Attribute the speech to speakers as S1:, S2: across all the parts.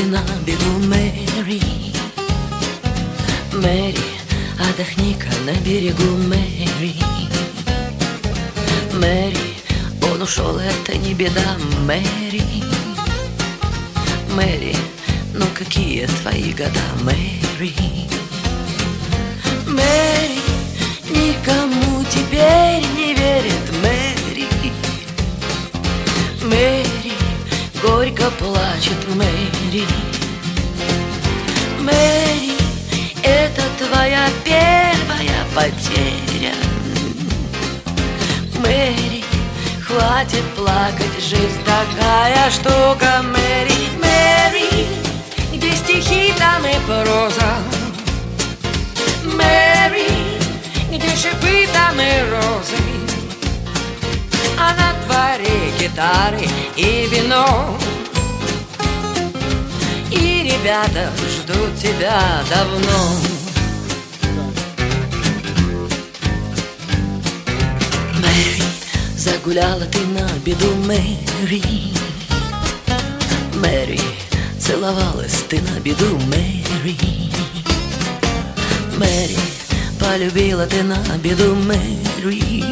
S1: на бегу, Мэри. Мэри, отдохни-ка на берегу, Мэри. Мэри, он ушел, это не беда, Мэри. Мэри, ну какие твои года, Мэри? Мэри, никому теперь не верит, Мэри. Мэри, горько плачет, Мэри. Мэри, это твоя первая потеря. Мэри, хватит плакать, жизнь такая штука, Мэри. Мэри, где стихи, там и проза. Мэри, где шипы, там и розы. А на дворе гитары и вино. И ребята ждут тебя давно. Мэри, загуляла ты на беду, Мэри. Мэри, целовалась ты на беду, Мэри. Мэри, полюбила ты на беду, Мэри.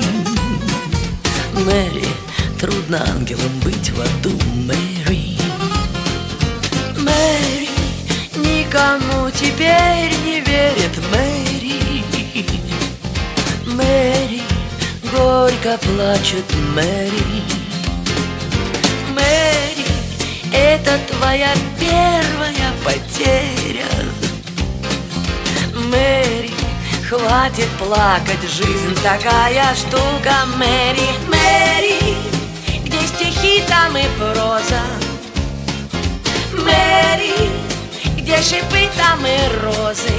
S1: Мэри, трудно ангелом быть в аду, Мэри. Мэри, никому теперь не верит, Мэри. Мэри, горько плачет, Мэри. Мэри, это твоя первая потеря. Мэри, хватит плакать, жизнь такая штука, Мэри. Мэри, где стихи, там и проза. Мэри, где шипы, там и розы.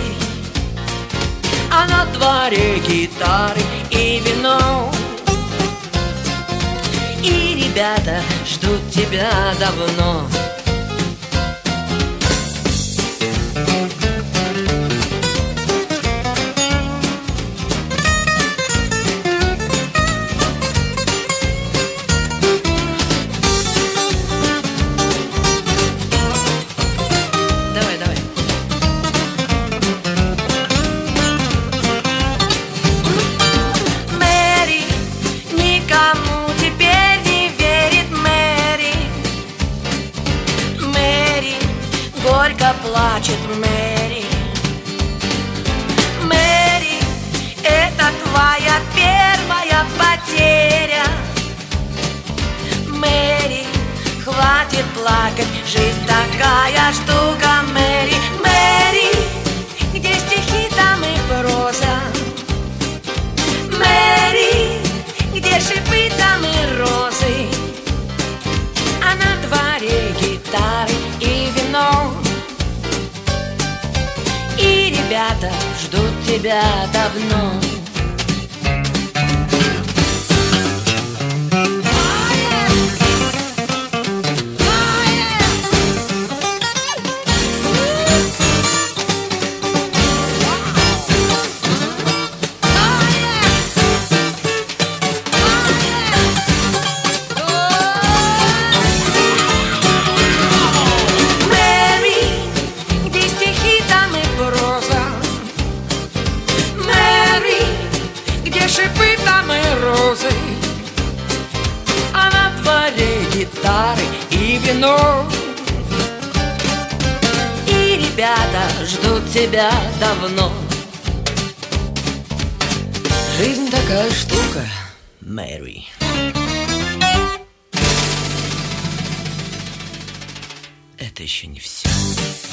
S1: А на дворе гитары и вино. И ребята ждут тебя давно. Горько плачет, Мэри. Мэри, это твоя первая потеря. Мэри, хватит плакать, жизнь такая штука, Мэри. Мэри, где стихи, там и проза. Мэри, где шипы, там и розы. А на дворе гитары и вино. И ребята ждут тебя давно. Шипы, там и розы. А на дворе гитары и вино. И ребята ждут тебя давно. Жизнь такая штука, Мэри. Это еще не все.